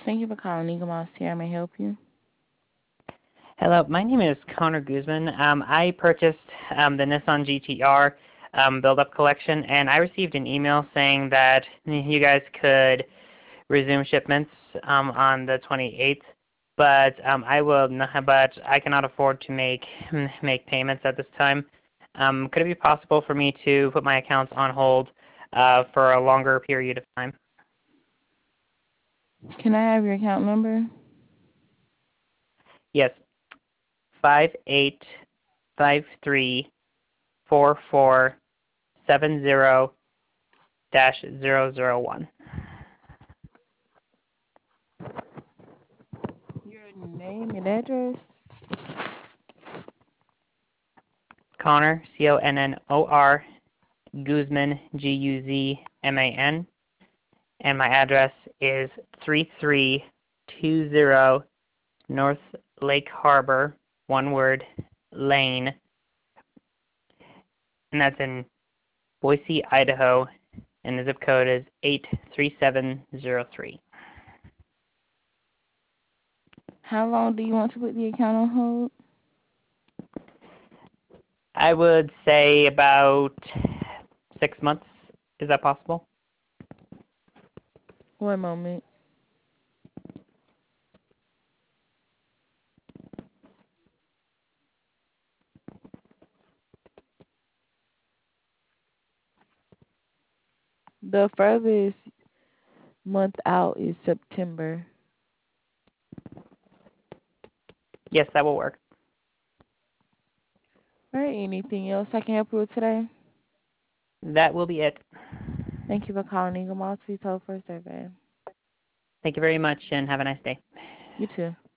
Thank you for calling Eagle Moss here. May I help you? Hello, my name is Connor Guzman. I purchased the Nissan GTR build-up collection, and I received an email saying that you guys could resume shipments on the 28th, but but I cannot afford to make payments at this time. Could it be possible for me to put my accounts on hold for a longer period of time? Can I have your account number? Yes, 58534470-001. Your name and address? Connor, Connor, Guzman, Guzman, and my address is 3320 North Lake Harbor, one word, Lane, and that's in Boise, Idaho, and the zip code is 83703. How long do you want to put the account on hold? I would say about 6 months. Is that possible? One moment. The furthest month out is September. Yes, that will work. All right, anything else I can help you with today? That will be it. Thank you for calling Eagle Moss. Please hold for a survey. Thank you very much and have a nice day. You too.